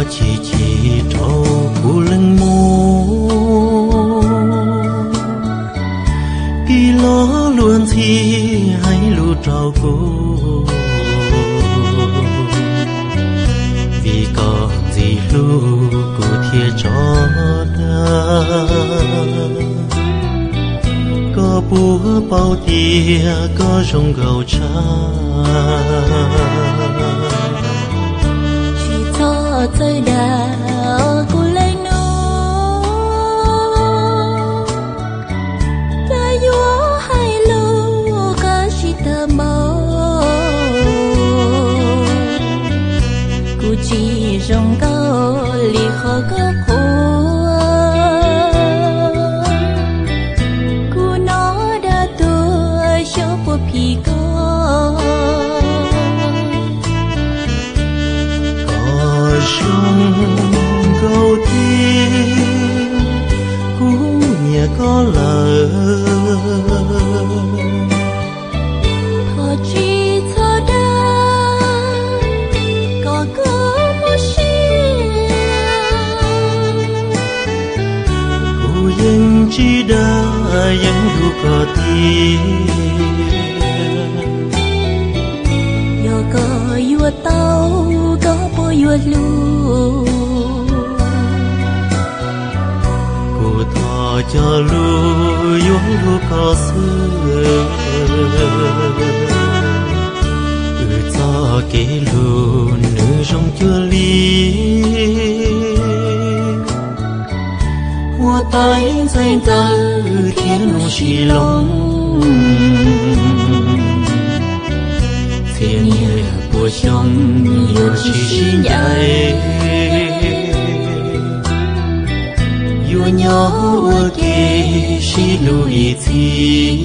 chỉ trâu cú lưng mô kỳ ló luôn thì hay lu trâu cô vì còn gì lu cô thiệt cho ta có búa bao tia có rong gầu cha chỉ cho chơi đào cô lấy nó ta chúa hay lu có chỉ tơ mơ cô chỉ rong gầu li khó có khổ câu tiên cũng nhẹ có lời thọ chi thọ đa có một xin cô yên chỉ đã yên đủ có tiên yo có vua tao có bố vua lu cho lu yếm lu có xưa cho cái lu nữ trong chưa ly hoa tay danh ta thiên nụ chỉ lòng thiên nhiên của trong yêu chỉ nhảy nhỏ kê shi lùi chi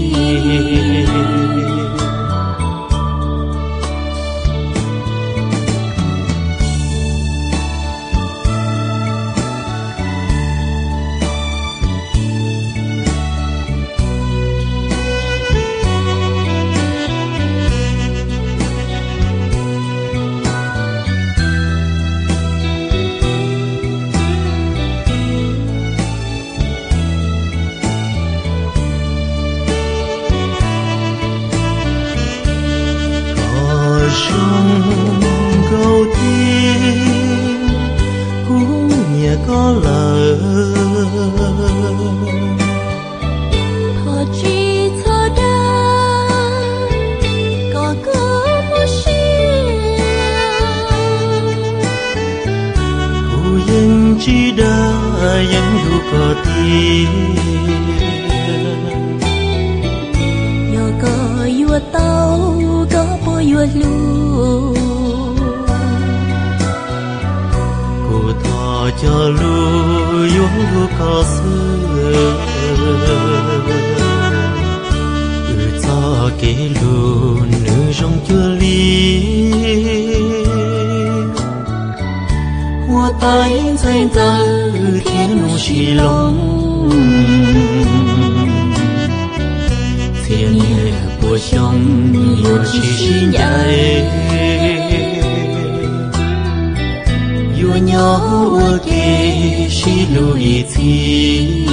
trong câu tiên cũng nhẹ có lời thọ chi thọ đa có một xin cô yên chỉ đã yên đủ có tiên yo có vua tao có bố vua lu cô thọ cho lu yếm lu có xưa cho cái lu nữ trong chưa ly hoa tay danh ta thiên nụ chỉ lòng thiên nhiên của trong yêu chỉ nhảy yêu nhỏ kê shi lùi chi